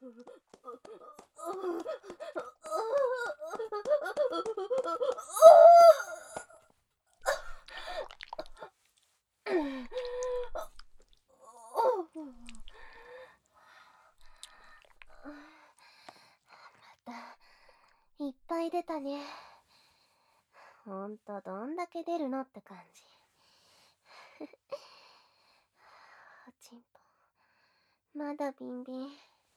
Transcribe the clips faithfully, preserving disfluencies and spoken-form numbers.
いっぱい出たね。ほんとどんだけ出るのって感じ。おちんぽまだビンビン。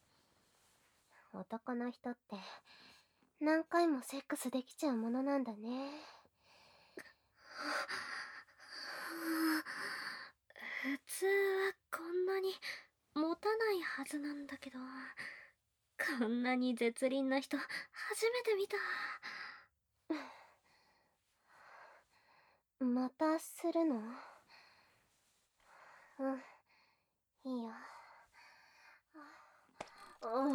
男の人って何回もセックスできちゃうものなんだね。 普通はこんなに持たないはずなんだけど、こんなに絶倫な人初めて見た。 またするの？うん、いいよ。うん、うん、うん、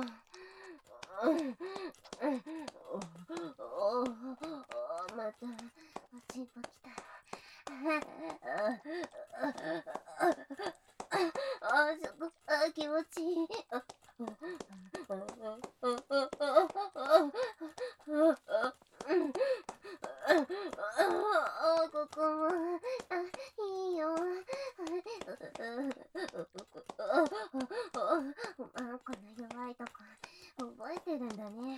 またおちんぽきた。あ、そこ、あ、気持ちいい。ここも、あ、いいよ。あ、この弱いとこ覚えてるんだね。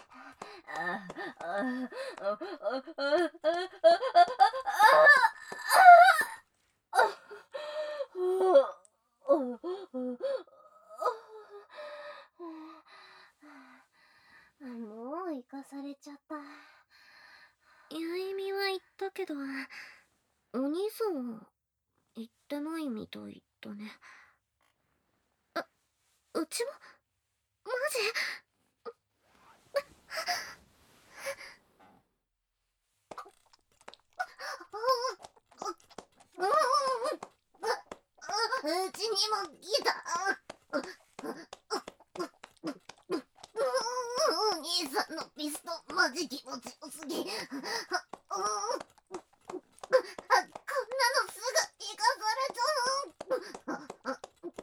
もう行かされちゃった。 ゆいみは言ったけど、お兄さんは言ってないみたいだね。あ、うちも？マジ？ うちにも来た。お兄さんのピストマジ気持ちよすぎ。こんなのすぐ行かされちゃう。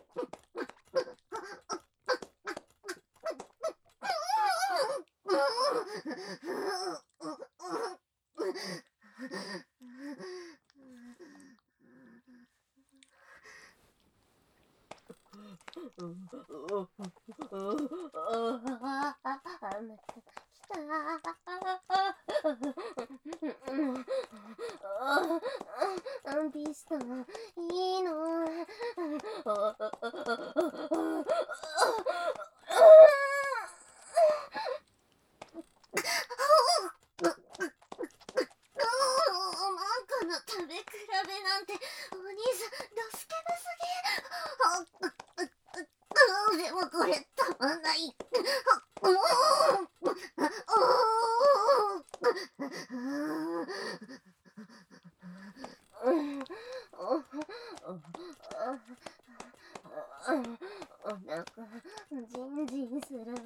ビストいいの。食べ比べなんてお兄さんドスケベすぎ。でもこれたまんない。お腹ジンジンする。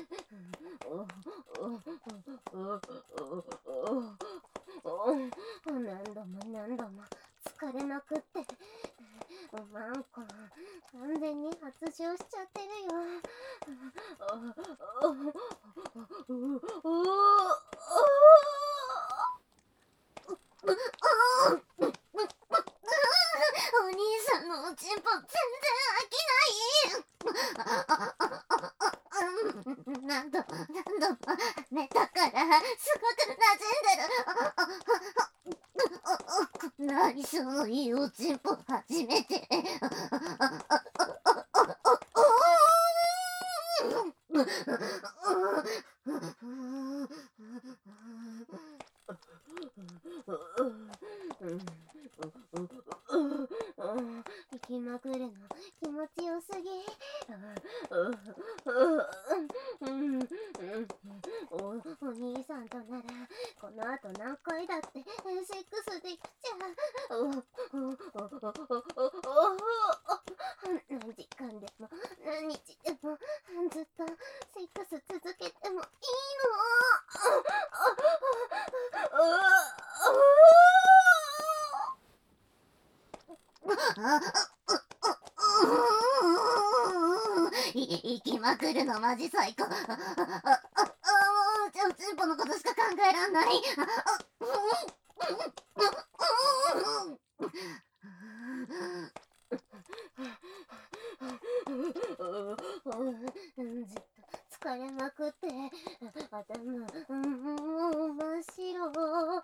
何度も何度も疲れまくって、マンコ完全に発症しちゃってるよ。お兄さんのおちんぽ全然飽きない。何度も何度も寝たからすごく馴染んでる。こんな相性のいいおちんぽ初めて。行きまくるの気持ちよすぎ。お兄さんとならこの後何回だってセックスできちゃう。何時間でも何日でもずっとセックス続けてもいいの。 い行きまくるのマジ最高。あ、あ、あ、あ、もう、ちょ、ちんぽのことしか考えらんない。あ、あ、うん、うん、うん、うん。ずっと疲れまくって頭、うん、もう真っ白。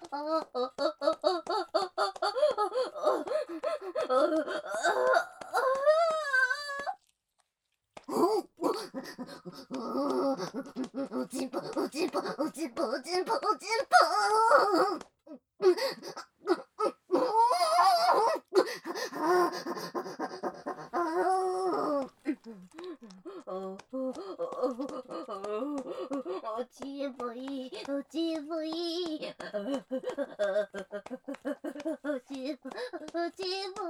おちんぽ、おちんぽ、おちんぽ、おちんぽ、おちんぽ。おちんぽいい、おちんぽいい。おちんぽ、おちんぽ。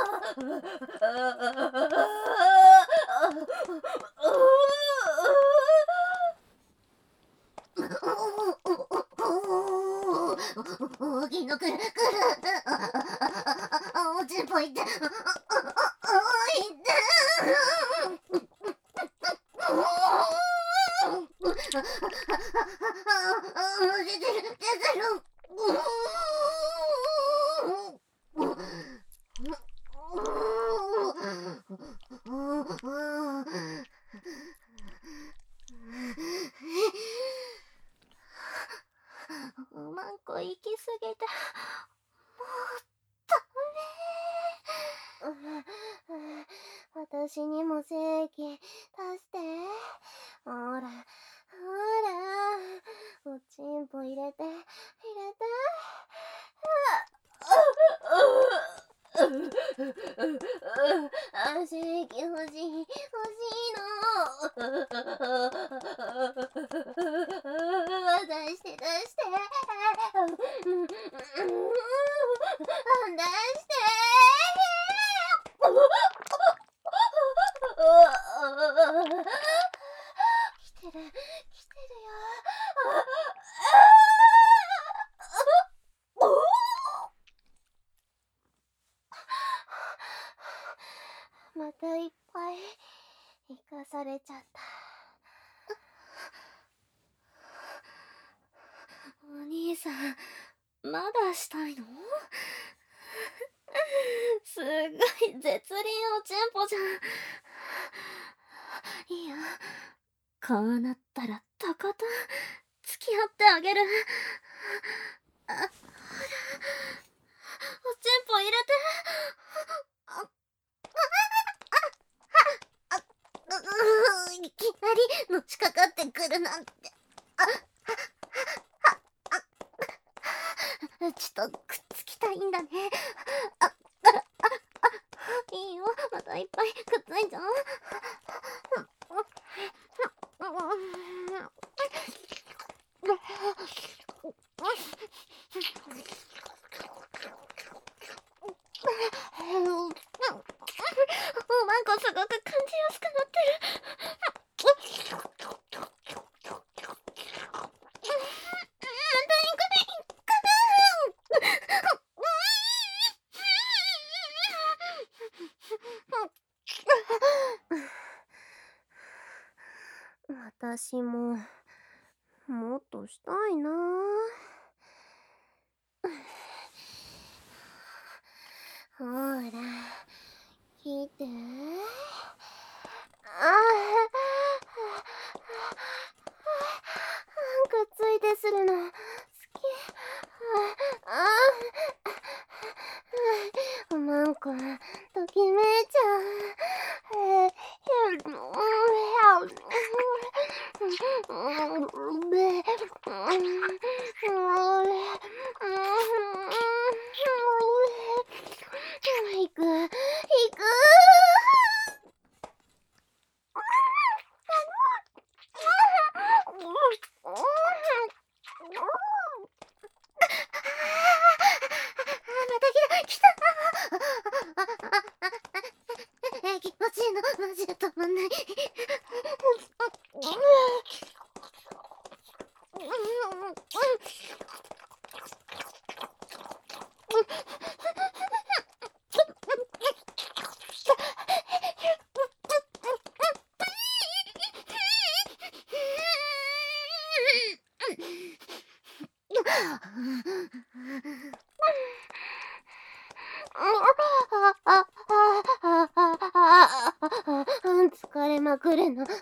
大きいのくるくる。おちんぽいって。おいって。出てる出てる。うまんこ行き過ぎてもうダメ。私にも正気出してほらほら。おちんぽ入れて入れて。あ、正気欲しい欲しいの。出して出して出して。来てる来てるよ。またいっぱい生かされちゃった。お兄さん、まだしたいの？すっごい絶倫おちんぽじゃん。いいよ、こうなったらとことん付き合ってあげる。あ、ほら、おちんぽ入れて。あ、あ、あ、いきなりのしかかってくるなんて。あ、ちょっとくっつきたいんだね。あ、あ、あ、いいよ、またいっぱいくっついちゃう。おまんこすごく感じやすくなってる。私ももっとしたいな。ほら来て。ああ、くっついてするの好き。ああ、おまんこ、ときめいちゃう。行く、行く。気持ちいいのマジで止まんない。 まくるの最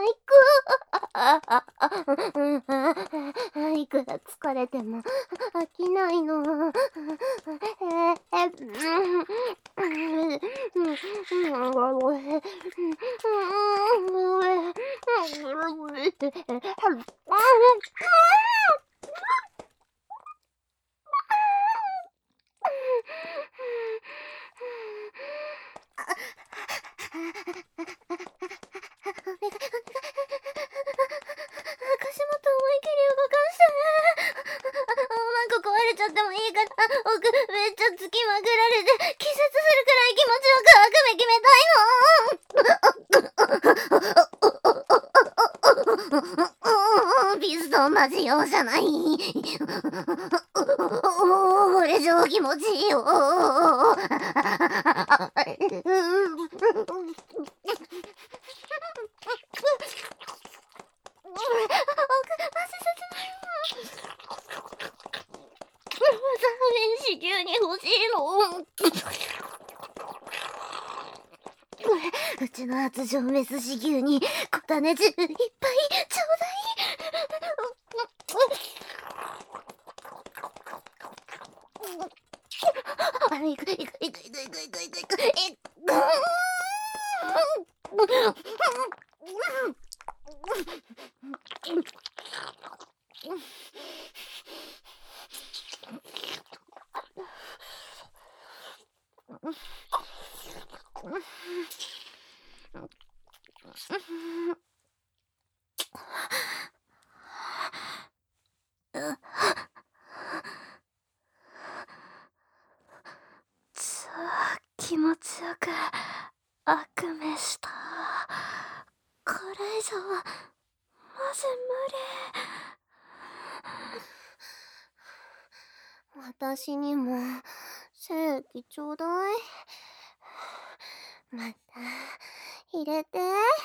高。いくら疲れても飽きないの。足元思い切り動かしてね。なんか壊れちゃってもいいから、奥めっちゃつきまくられて気絶するくらい気持ちよく悪夢決めたいの。ピストンマジ用じゃない。これ上気持ちいいよ。子宮に欲しいの。うちの圧状メス子宮に小種汁いっぱいちょうだい。あれいくいくいくいくいくいくいくいくいく気持ちよく悪夢した。これ以上はマジ無理。私にも精液ちょうだい。また入れて。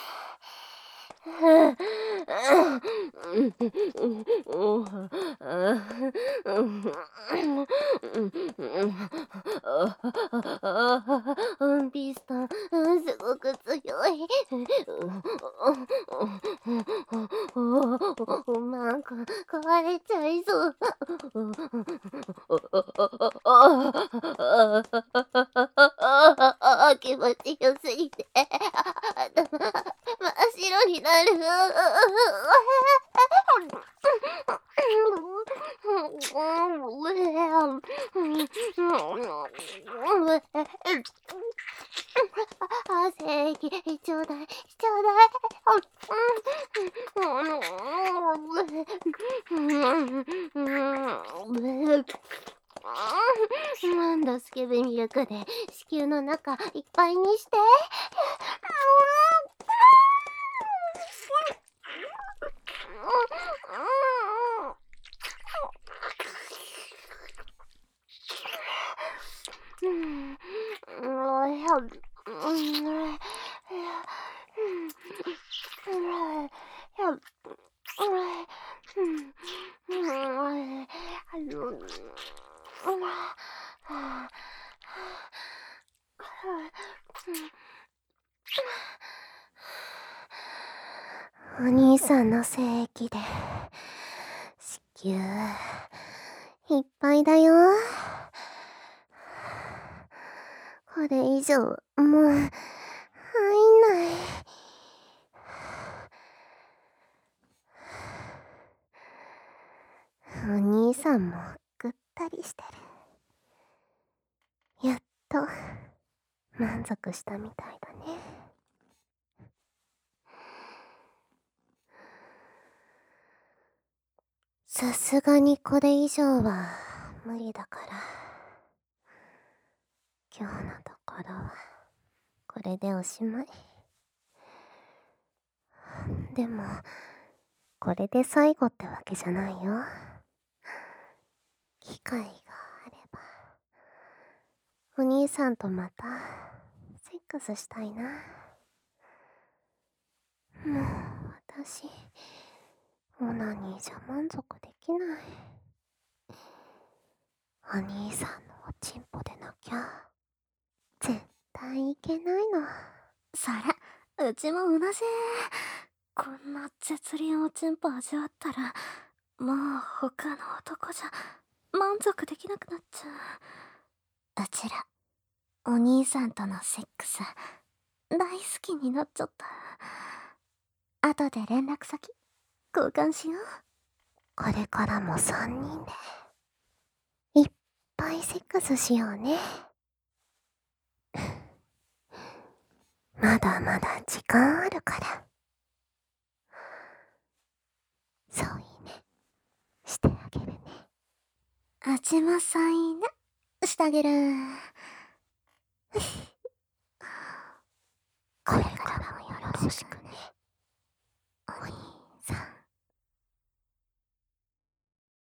ピストンすごく強い。なんか壊れちゃいそう。気持ちよすぎて真っ白になる。精液ちょうだいちょうだい。なんだスケベミルクで子宮の中いっぱいにして。お兄さんの精液で子宮いっぱいだよ。これ以上もう入んない。お兄さんもぐったりしてる。やっと満足したみたいだね。さすがにこれ以上は無理だから、今日のところはこれでおしまい。でもこれで最後ってわけじゃないよ。機会があればお兄さんとまたセックスしたいな。もう私オナニーじゃ満足できない。お兄さんのおちんぽでなきゃ絶対いけないの。そらうちも同じ。こんな絶倫おちんぽ味わったら、もう他の男じゃ満足できなくなっちゃう。うちら、お兄さんとのセックス、大好きになっちゃった。後で連絡先、交換しよう。 これからもさんにんで、いっぱいセックスしようね。まだまだ時間あるから。そういいね。してあげるね。 うちもそういいね。してあげる。 これからもよろしくね。